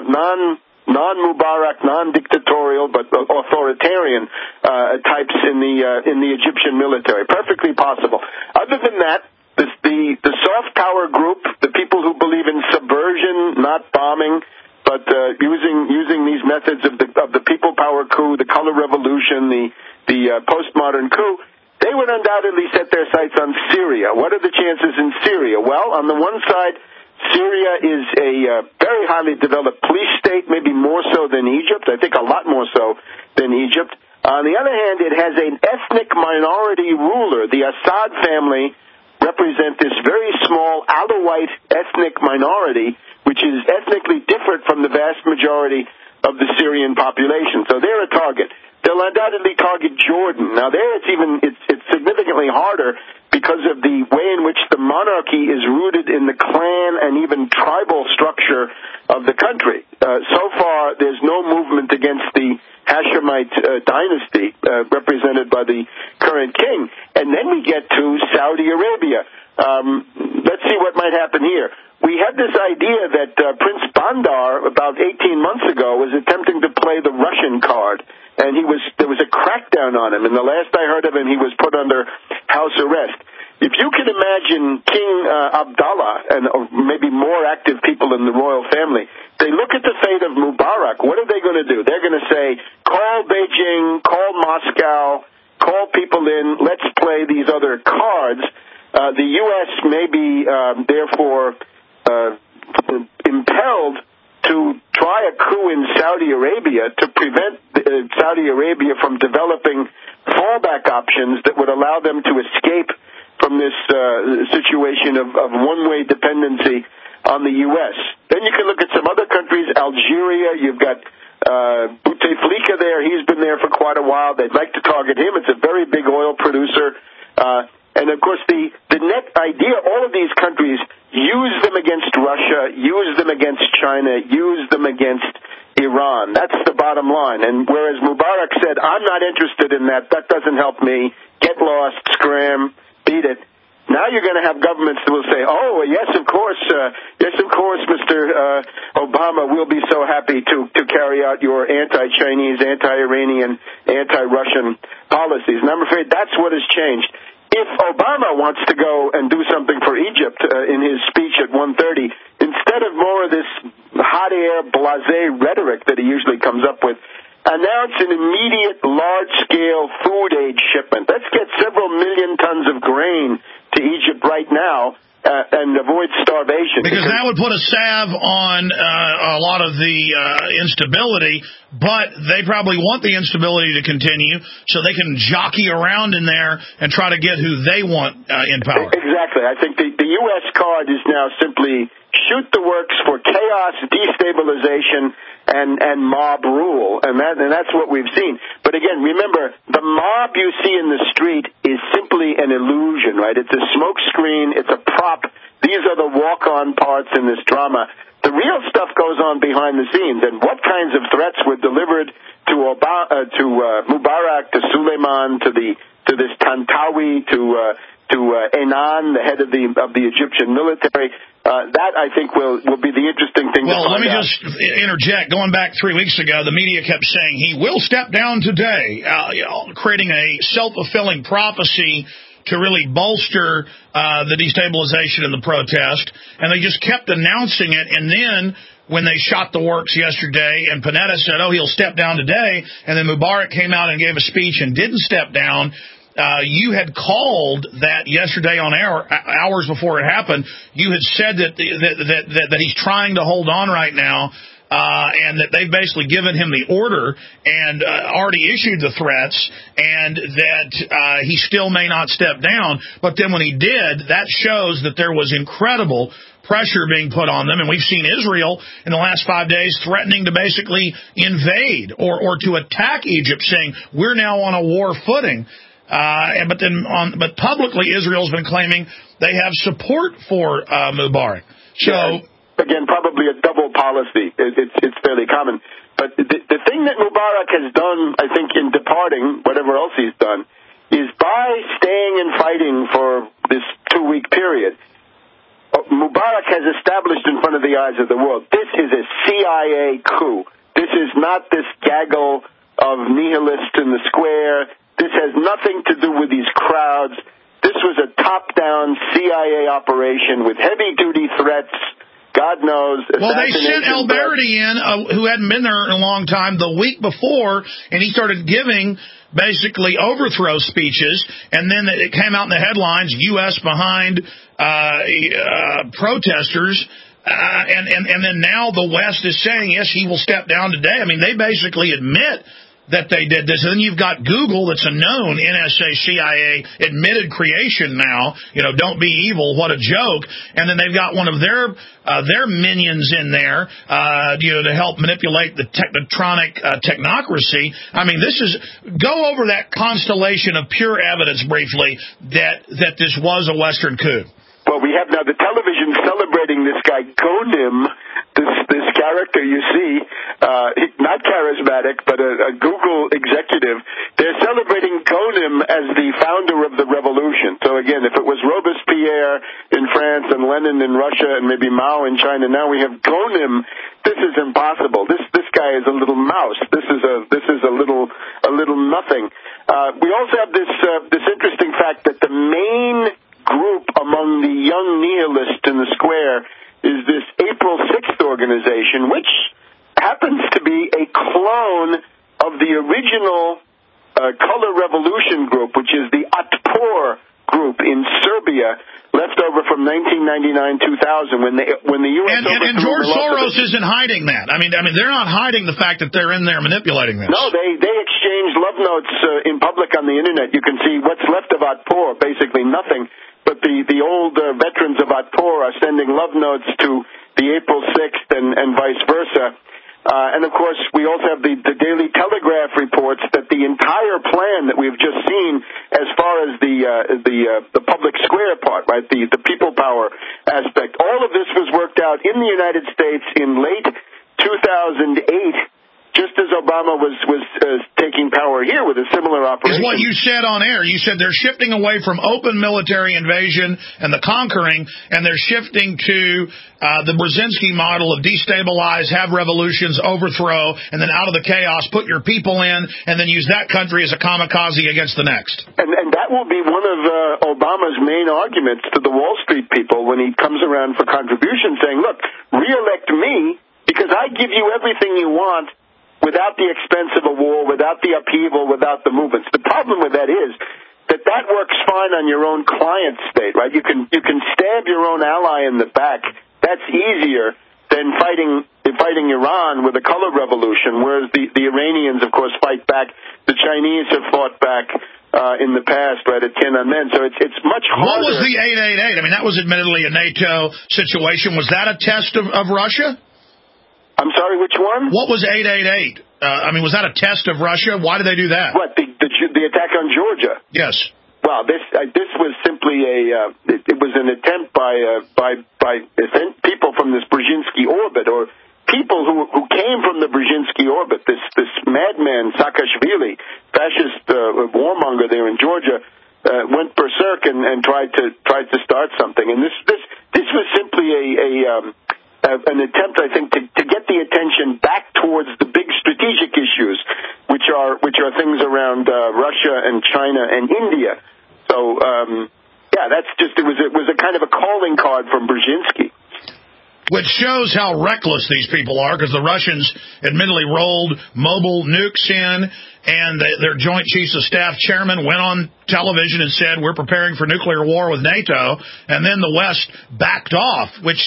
non-Mubarak, non-dictatorial, but authoritarian types in the Egyptian military. Perfectly possible. Other than that, the soft power group, the people who believe in subversion, not bombing, but using these methods of the people power coup, the color revolution, the postmodern coup, they would undoubtedly set their sights on Syria. What are the chances in Syria? Well, on the one side, Syria is a very highly developed police state, maybe more so than Egypt. I think a lot more so than Egypt. On the other hand, it has an ethnic minority ruler. The Assad family represent this very small Alawite ethnic minority, which is ethnically different from the vast majority of the Syrian population. So they're a target. they'll undoubtedly target Jordan. Now there it's significantly harder because of the way in which the monarchy is rooted in the clan and even tribal structure of the country. So far, there's no movement against the Hashemite dynasty represented by the current king. And then we get to Saudi Arabia. Let's see what might happen here. We had this idea that Prince Bandar, about 18 months ago, was attempting to play the Russian card, and there was a crackdown on him. And the last I heard of him, he was put under house arrest. If you can imagine King Abdullah and maybe more active people in the royal family, they look at the fate of Mubarak. What are they going to do? They're going to say, call Beijing, call Moscow, call people in, let's play these other cards. The U.S. may be, therefore, impelled to try a coup in Saudi Arabia to prevent Saudi Arabia from developing fallback options that would allow them to escape from this situation of one-way dependency on the U.S. Then you can look at some other countries, Algeria. You've got Bouteflika there. He's been there for quite a while. They'd like to target him. It's a very big oil producer. And, of course, the net idea, all of these countries use them against Russia, use them against China, use them against Iran. That's the bottom line. And whereas Mubarak said, I'm not interested in that, that doesn't help me, get lost, scram, beat it. Now you're going to have governments that will say, oh, yes, of course, Mr. Obama, we'll be so happy to carry out your anti-Chinese, anti-Iranian, anti-Russian policies. And I'm afraid that's what has changed. If Obama wants to go and do something for Egypt in his speech at 1:30, instead of more of this hot air, blasé rhetoric that he usually comes up with, announce an immediate large-scale food aid shipment. Let's get several million tons of grain to Egypt right now and avoid starvation. Because that would put a salve on a lot of the instability, but they probably want the instability to continue so they can jockey around in there and try to get who they want in power. Exactly. I think the U.S. card is now simply shoot the works for chaos, destabilization, and mob rule, and that's what we've seen. But again, remember, the mob you see in the street is simply an illusion, right? It's a smoke screen, it's a prop. These are the walk-on parts in this drama. The real stuff goes on behind the scenes, and what kinds of threats were delivered to Mubarak, to Suleiman, to this Tantawi, to Enan, the head of the Egyptian military. That, I think, will be the interesting thing to find out. Well, let me just interject. Going back 3 weeks ago, the media kept saying he will step down today, creating a self-fulfilling prophecy to really bolster the destabilization and the protest. And they just kept announcing it. And then when they shot the works yesterday and Panetta said, oh, he'll step down today, and then Mubarak came out and gave a speech and didn't step down, you had called that yesterday on hours before it happened. You had said that he's trying to hold on right now, and that they've basically given him the order and already issued the threats, and that he still may not step down. But then when he did, that shows that there was incredible pressure being put on them, and we've seen Israel in the last 5 days threatening to basically invade or to attack Egypt, saying we're now on a war footing. But publicly, Israel's been claiming they have support for Mubarak. So again, probably a double policy. It's fairly common. But the thing that Mubarak has done, I think, in departing, whatever else he's done, is by staying and fighting for this 2-week period, Mubarak has established in front of the eyes of the world, this is a CIA coup. This is not this gaggle of nihilists in the square. This has nothing to do with these crowds. This was a top-down CIA operation with heavy-duty threats. God knows. Well, they sent Alberti in, who hadn't been there in a long time, the week before, and he started giving basically overthrow speeches, and then it came out in the headlines, U.S. behind protesters, and then now the West is saying, yes, he will step down today. I mean, they basically admit that they did this. And then you've got Google, that's a known NSA, CIA admitted creation now. Don't be evil, what a joke. And then they've got one of their minions in there, to help manipulate the technotronic technocracy. I mean, go over that constellation of pure evidence briefly that this was a Western coup. Well, we have now the television celebrating this guy Ghonim, this character you see, not charismatic, but a Google executive. They're celebrating Ghonim as the founder of the revolution. So again, if it was Robespierre in France and Lenin in Russia and maybe Mao in China, now we have Ghonim. This is impossible. This guy is a little mouse. This is a little nothing. We also have this interesting fact that the main group among the young nihilists in the square is this April 6th organization, which happens to be a clone of the original Color Revolution group, which is the Otpor group in Serbia, left over from 1999-2000 when the U.S. And George Soros isn't hiding that. I mean, they're not hiding the fact that they're in there manipulating this. No, they exchange love notes in public on the internet. You can see what's left of Otpor, basically nothing. But the old veterans of Otpor are sending love notes to the April 6th and vice versa. And, of course, we also have the Daily Telegraph reports that the entire plan that we've just seen as far as the public square part, right, the people power aspect, all of this was worked out in the United States in late 2008, just as Obama was taking power here with a similar operation. Is what you said on air. You said they're shifting away from open military invasion and the conquering, and they're shifting to the Brzezinski model of destabilize, have revolutions, overthrow, and then out of the chaos, put your people in, and then use that country as a kamikaze against the next. And that will be one of Obama's main arguments to the Wall Street people when he comes around for contributions, saying, look, re-elect me because I give you everything you want without the expense of a war, without the upheaval, without the movements. The problem with that is that works fine on your own client state, right? You can stab your own ally in the back. That's easier than fighting Iran with a color revolution, whereas the Iranians, of course, fight back. The Chinese have fought back in the past, right, at Tiananmen. So it's much harder. What was the 888? I mean, that was admittedly a NATO situation. Was that a test of Russia? I'm sorry, which one? What was 888? Was that a test of Russia? Why did they do that? What, the attack on Georgia? Yes. Well, this was simply it was an attempt by people from this Brzezinski orbit, or people who came from the Brzezinski orbit. This madman Saakashvili, fascist warmonger there in Georgia, went berserk and tried to start something. And this was simply an attempt, I think, to get the attention back towards the big strategic issues, which are things around Russia and China and India. So, that's just it was a kind of a calling card from Brzezinski. Which shows how reckless these people are, because the Russians admittedly rolled mobile nukes in, and their Joint Chiefs of Staff chairman went on television and said, we're preparing for nuclear war with NATO, and then the West backed off, which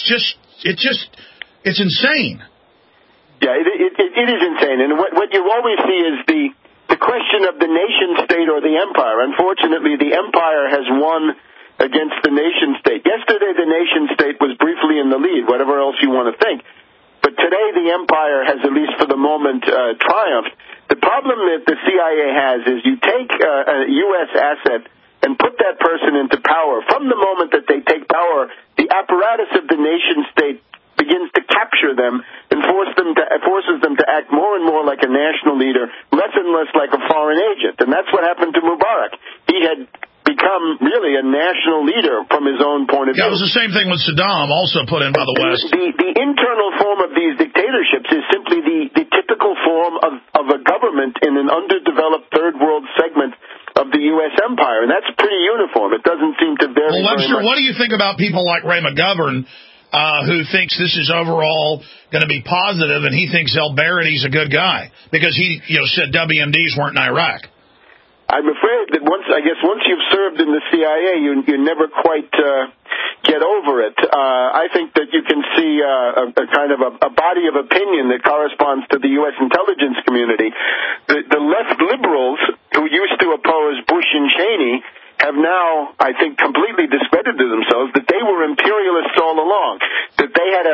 it's insane. Yeah, it is insane. And what you always see is the question of the nation state or the empire. Unfortunately, the empire has won against the nation state. Yesterday, the nation state was briefly in the lead, whatever else you want to think. But today, the empire has, at least for the moment, triumphed. The problem that the CIA has is you take a U.S. asset and put that person into power. From the moment that they take power, the apparatus of the nation state begins to capture them and forces them to act more and more like a national leader, less and less like a foreign agent. And that's what happened to Mubarak. He had become really a national leader from his own point of view. Yeah, it was the same thing with Saddam, also put in by the West. The internal form of these dictatorships is simply the typical form of a government in an underdeveloped third world segment of the U.S. empire, and that's pretty uniform. It doesn't seem to vary very Webster, much. What do you think about people like Ray McGovern, who thinks this is overall going to be positive, and he thinks El-Barity's a good guy because he said WMDs weren't in Iraq? I'm afraid that once you've served in the CIA, you never quite get over it. I think that you can see a kind of a body of opinion that corresponds to the U.S. intelligence community. The left liberals who used to oppose Bush and Cheney have now, I think, completely discredited themselves that they were imperialists all along, that they had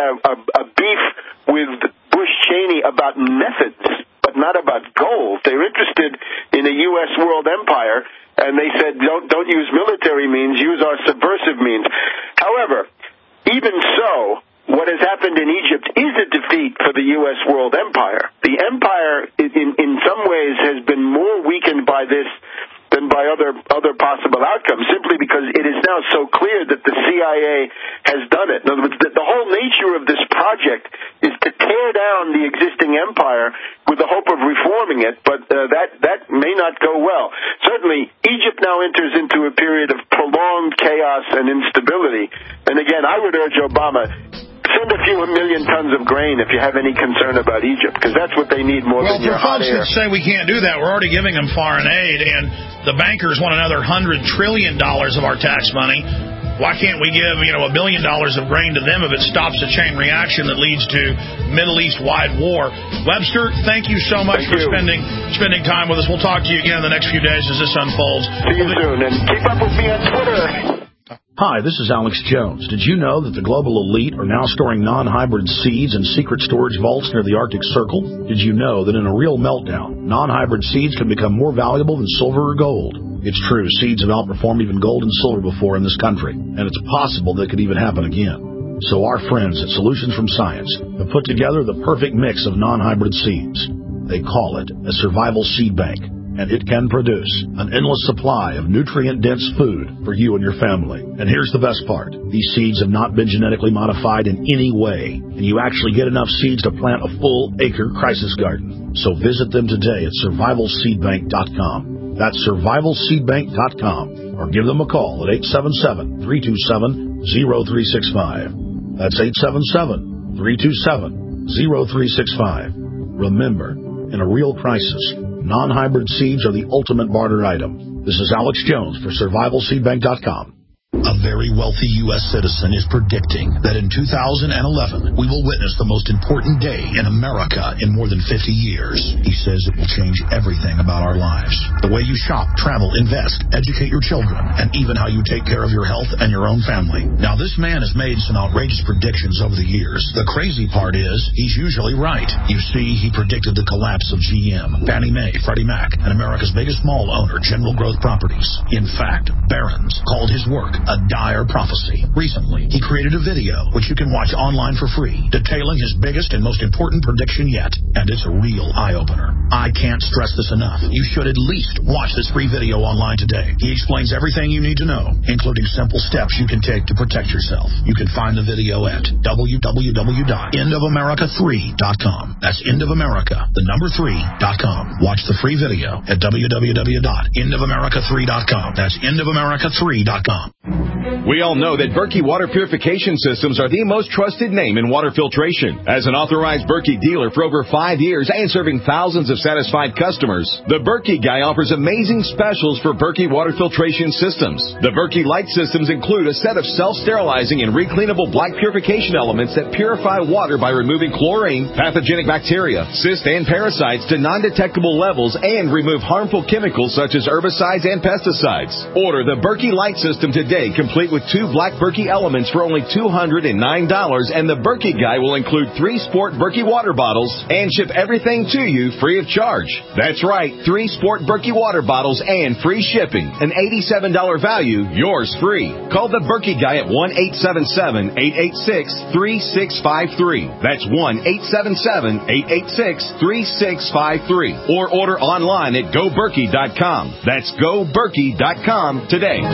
a beef with Bush Cheney about methods, but not about goals. They're interested in a U.S. world empire, and they said, don't use military means, use our subversive means. However, even so, what has happened in Egypt is a defeat for the U.S. world empire. The empire, in some ways, has been more weakened by this than by other possible outcomes, simply because it is now so clear that the CIA has done it. In other words, the whole nature of this project is to tear down the existing empire with the hope of reforming it, but that may not go well. Certainly, Egypt now enters into a period of prolonged chaos and instability. And again, I would urge Obama, send a few million tons of grain if you have any concern about Egypt, because that's what they need more than your hot air. Well, for folks that say we can't do that, we're already giving them foreign aid, and the bankers want another $100 trillion of our tax money. Why can't we give, $1 billion of grain to them if it stops a chain reaction that leads to Middle East-wide war? Webster, thank you so much for spending time with us. We'll talk to you again in the next few days as this unfolds. See you soon, and keep up with me on Twitter. Hi, this is Alex Jones. Did you know that the global elite are now storing non-hybrid seeds in secret storage vaults near the Arctic Circle? Did you know that in a real meltdown, non-hybrid seeds can become more valuable than silver or gold? It's true, seeds have outperformed even gold and silver before in this country, and it's possible that could even happen again. So our friends at Solutions from Science have put together the perfect mix of non-hybrid seeds. They call it a survival seed bank, and it can produce an endless supply of nutrient-dense food for you and your family. And here's the best part. These seeds have not been genetically modified in any way, and you actually get enough seeds to plant a full-acre crisis garden. So visit them today at survivalseedbank.com. That's survivalseedbank.com, or give them a call at 877-327-0365. That's 877-327-0365. Remember, in a real crisis, non-hybrid seeds are the ultimate barter item. This is Alex Jones for survivalseedbank.com. A very wealthy U.S. citizen is predicting that in 2011, we will witness the most important day in America in more than 50 years. He says it will change everything about our lives. The way you shop, travel, invest, educate your children, and even how you take care of your health and your own family. Now, this man has made some outrageous predictions over the years. The crazy part is, he's usually right. You see, he predicted the collapse of GM, Fannie Mae, Freddie Mac, and America's biggest mall owner, General Growth Properties. In fact, Barron's called his work a dire prophecy. Recently, he created a video, which you can watch online for free, detailing his biggest and most important prediction yet. And it's a real eye-opener. I can't stress this enough. You should at least watch this free video online today. He explains everything you need to know, including simple steps you can take to protect yourself. You can find the video at www.endofamerica3.com. That's endofamerica3.com. Watch the free video at www.endofamerica3.com. That's endofamerica3.com. We all know that Berkey Water Purification Systems are the most trusted name in water filtration. As an authorized Berkey dealer for over 5 years and serving thousands of satisfied customers, the Berkey Guy offers amazing specials for Berkey Water Filtration Systems. The Berkey Light Systems include a set of self-sterilizing and recleanable black purification elements that purify water by removing chlorine, pathogenic bacteria, cysts, and parasites to non-detectable levels and remove harmful chemicals such as herbicides and pesticides. Order the Berkey Light System today, complete with 2 black Berkey elements for only $209, and the Berkey Guy will include 3 Sport Berkey water bottles and ship everything to you free of charge. That's right, 3 Sport Berkey water bottles and free shipping. An $87 value, yours free. Call the Berkey Guy at 1-877-886-3653. That's 1-877-886-3653. Or order online at GoBerkey.com. That's GoBerkey.com today.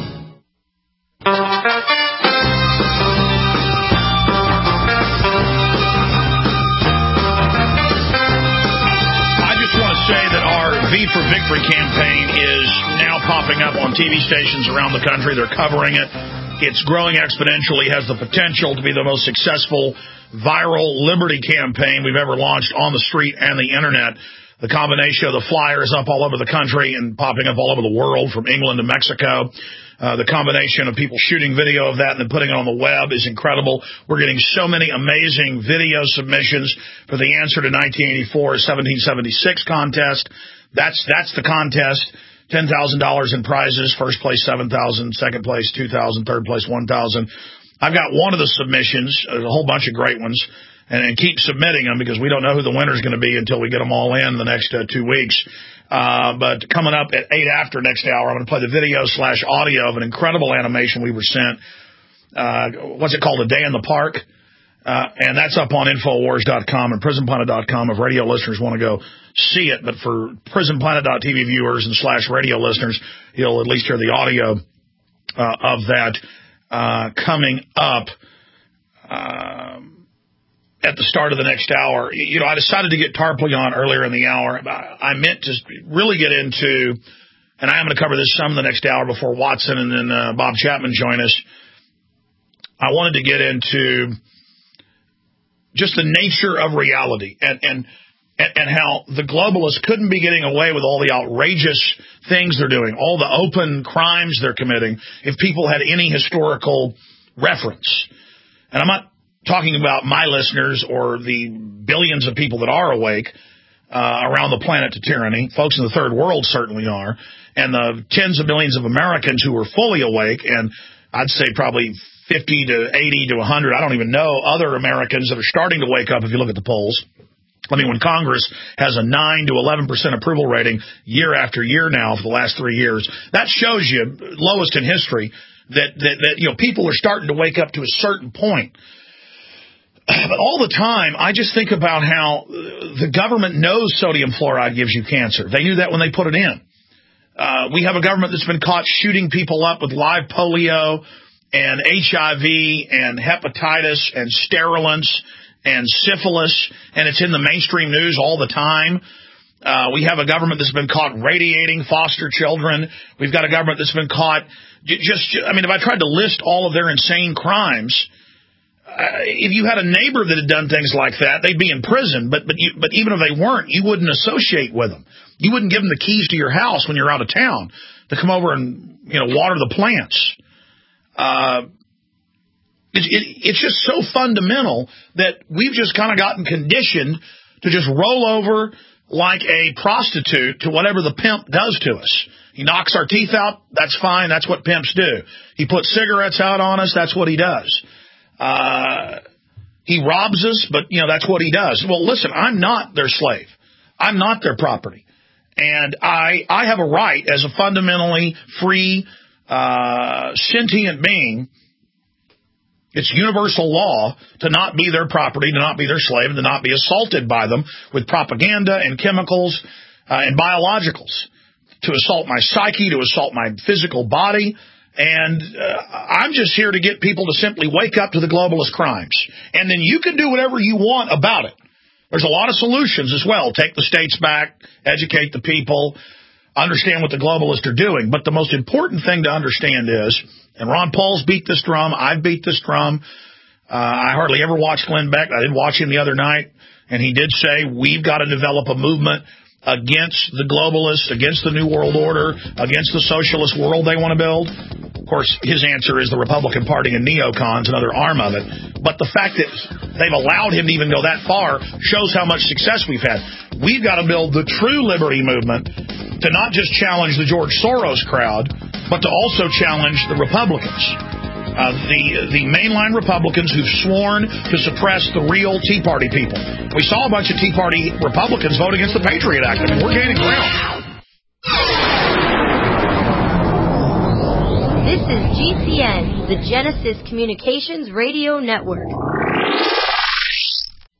I just want to say that our V for Victory campaign is now popping up on TV stations around the country. They're covering it. It's growing exponentially, has the potential to be the most successful viral liberty campaign we've ever launched on the street and the internet. The combination of the flyers up all over the country and popping up all over the world, from England to Mexico. The combination of people shooting video of that and then putting it on the web is incredible. We're getting so many amazing video submissions for the answer to 1984 1776 contest. That's the contest. $10,000 in prizes. First place, $7,000. Second place, $2,000. Third place, $1,000. I've got one of the submissions, a whole bunch of great ones, and keep submitting them because we don't know who the winner's going to be until we get them all in the next 2 weeks. But coming up at 8 after next hour, I'm going to play the video/audio of an incredible animation we were sent. What's it called? A Day in the Park. And that's up on Infowars.com and PrisonPlanet.com if radio listeners want to go see it. But for PrisonPlanet.tv viewers and /radio listeners, you'll at least hear the audio of that coming up at the start of the next hour. You know, I decided to get Tarpley on earlier in the hour. I meant to really get into, and I am going to cover this some the next hour before Watson and then Bob Chapman join us. I wanted to get into just the nature of reality and how the globalists couldn't be getting away with all the outrageous things they're doing, all the open crimes they're committing, if people had any historical reference. And I'm not talking about my listeners or the billions of people that are awake around the planet to tyranny. Folks in the third world certainly are. And the tens of millions of Americans who are fully awake, and I'd say probably 50 to 80 to 100, I don't even know, other Americans that are starting to wake up if you look at the polls. I mean, when Congress has a 9 to 11% approval rating year after year now for the last 3 years, that shows you, lowest in history, that you know, people are starting to wake up to a certain point. But all the time, I just think about how the government knows sodium fluoride gives you cancer. They knew that when they put it in. We have a government that's been caught shooting people up with live polio and HIV and hepatitis and sterilants and syphilis, and it's in the mainstream news all the time. We have a government that's been caught radiating foster children. We've got a government that's been caught I mean, if I tried to list all of their insane crimes, if you had a neighbor that had done things like that, they'd be in prison. But even if they weren't, you wouldn't associate with them. You wouldn't give them the keys to your house when you're out of town to come over and, you know, water the plants. It's just so fundamental that we've just kind of gotten conditioned to just roll over like a prostitute to whatever the pimp does to us. He knocks our teeth out. That's fine. That's what pimps do. He puts cigarettes out on us. That's what he does. He robs us, but, you know, that's what he does. Well, listen, I'm not their slave. I'm not their property. And I have a right as a fundamentally free, sentient being. It's universal law to not be their property, to not be their slave, and to not be assaulted by them with propaganda and chemicals and biologicals, to assault my psyche, to assault my physical body. And I'm just here to get people to simply wake up to the globalist crimes. And then you can do whatever you want about it. There's a lot of solutions as well. Take the states back, educate the people, understand what the globalists are doing. But the most important thing to understand is, and Ron Paul's beat this drum, I've beat this drum. I hardly ever watch Glenn Beck. I did watch him the other night, and he did say we've got to develop a movement against the globalists, against the New World Order, against the socialist world they want to build. Of course, his answer is the Republican Party and neocons, another arm of it. But the fact that they've allowed him to even go that far shows how much success we've had. We've got to build the true liberty movement to not just challenge the George Soros crowd, but to also challenge the Republicans. The mainline Republicans who've sworn to suppress the real Tea Party people. We saw a bunch of Tea Party Republicans vote against the Patriot Act. I mean, we're gaining ground. This is GCN, the Genesis Communications Radio Network.